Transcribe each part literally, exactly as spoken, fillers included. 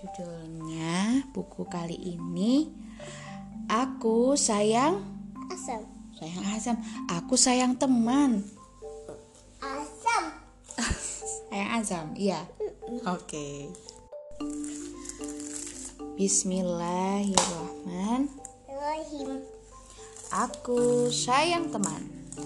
Judulnya buku kali ini Aku Sayang Asam. Sayang Asam. Aku sayang teman. Asam. Sayang Asam, iya. Oke. Okay. Bismillahirrahmanirrahim. Aku sayang teman.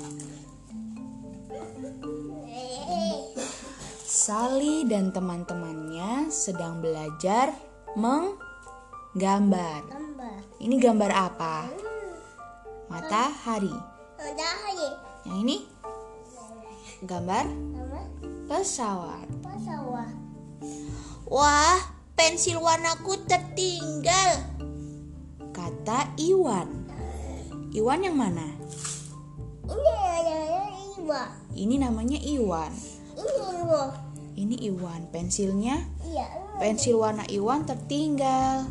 Sally dan teman-temannya sedang belajar menggambar. Gambar. Ini gambar apa? Matahari. Matahari. Yang ini gambar Sama pesawat. pesawat. Wah, pensil warnaku tertinggal, Kata Iwan. Iwan yang mana? Ini ada Iwa. Ini namanya Iwan. Ini Iwa. Ini Iwan. Pensilnya, Iya. pensil warna Iwan tertinggal.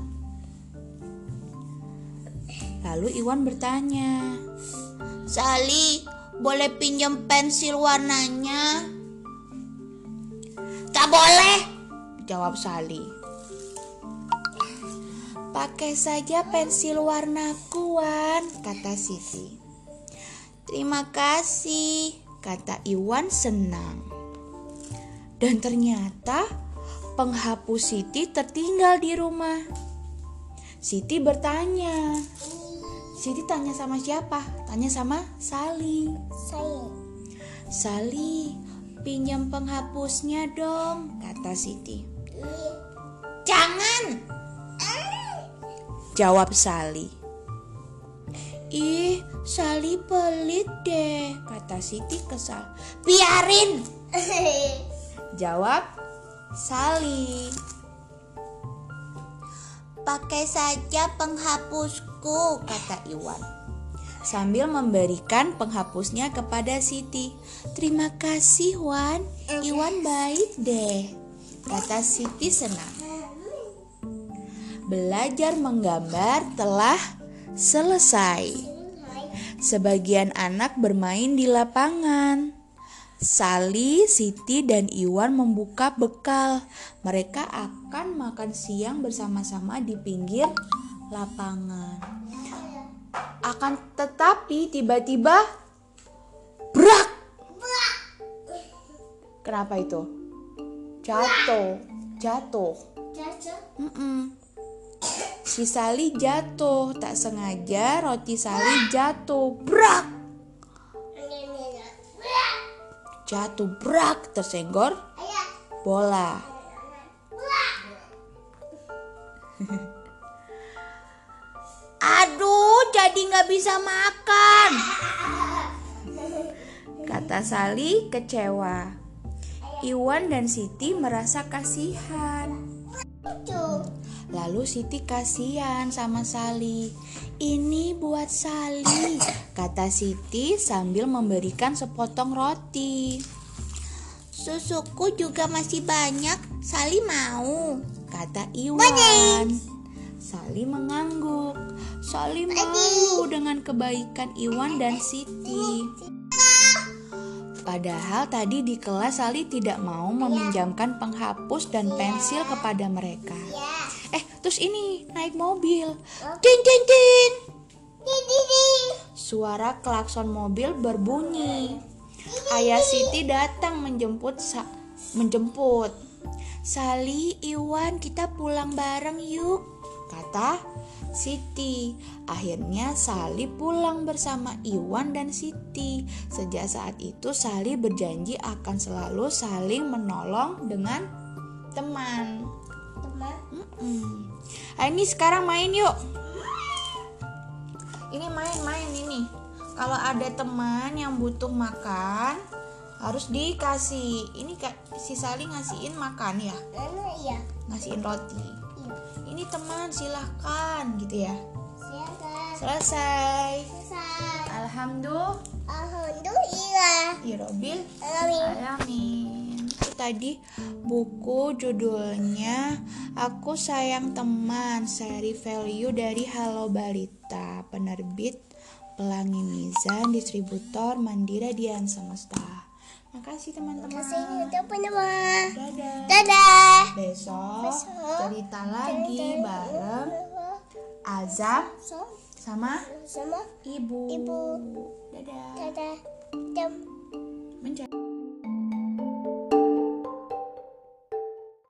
Lalu Iwan bertanya, Sally, boleh pinjam pensil warnanya? Tak boleh, jawab Sally. Pakai saja pensil warnaku, Wan, kata Siti. terima kasih. Kata Iwan senang. Dan ternyata penghapus Siti tertinggal di rumah. Siti bertanya. Siti tanya sama siapa? Tanya sama Sally. Saya. Sally, pinjam penghapusnya dong, kata Siti. Jangan. Jawab Sally. Ih, Sally pelit deh, kata Siti kesal. Biarin. Jawab Sally. Pakai saja penghapusku, Kata Iwan sambil memberikan penghapusnya kepada Siti. Terima kasih, Wan. Iwan baik deh, kata Siti senang. Belajar menggambar telah selesai. Sebagian anak bermain di lapangan. Sally, Siti, dan Iwan membuka bekal. Mereka akan makan siang bersama-sama di pinggir lapangan. Akan tetapi tiba-tiba brak. Kenapa itu? Jatuh, jatuh. Caca. Mm-mm. Si Sally jatuh, tak sengaja roti Sally jatuh, brak. Jatuh brak, tersenggor bola. Aduh, jadi gak bisa makan, Kata Sally kecewa. Iwan dan Siti merasa kasihan. Lalu Siti kasihan sama Sally. Ini buat Sally, kata Siti sambil memberikan sepotong roti. susuku juga masih banyak. Sally mau, Kata Iwan. Sally mengangguk. Sally malu dengan kebaikan Iwan dan Siti. Padahal tadi di kelas Sally tidak mau meminjamkan penghapus dan pensil kepada mereka. Eh, terus ini naik mobil. Ting ting ting. Suara klakson mobil berbunyi. Ayah Siti datang menjemput sa- menjemput. Sally, Iwan, kita pulang bareng yuk, kata Siti. Akhirnya Sally pulang bersama Iwan dan Siti. Sejak saat itu Sally berjanji akan selalu saling menolong dengan teman. Teman. Mm-mm. Ah, ini sekarang main yuk. Ini main-main ini. Kalau ada teman yang butuh makan harus dikasih. Ini kayak si Sally ngasihin makan ya, Mana ya? ngasihin roti. Ini teman silahkan gitu ya. Silakan. Selesai. Selesai. Alhamdulillah. Alhamdulillah. Irobil Amin. alamin. Itu tadi buku judulnya Aku Sayang Teman, seri value dari Halo Balita, penerbit Pelangi Mizan, distributor Mandira Dian Semesta. Makasih teman-teman. Kasih teman-teman. Dadah. Dadah. Besok Besok cerita lagi bareng Azam So, sama sama ibu. Ibu. Dadah. dadah. Jam. Mencari.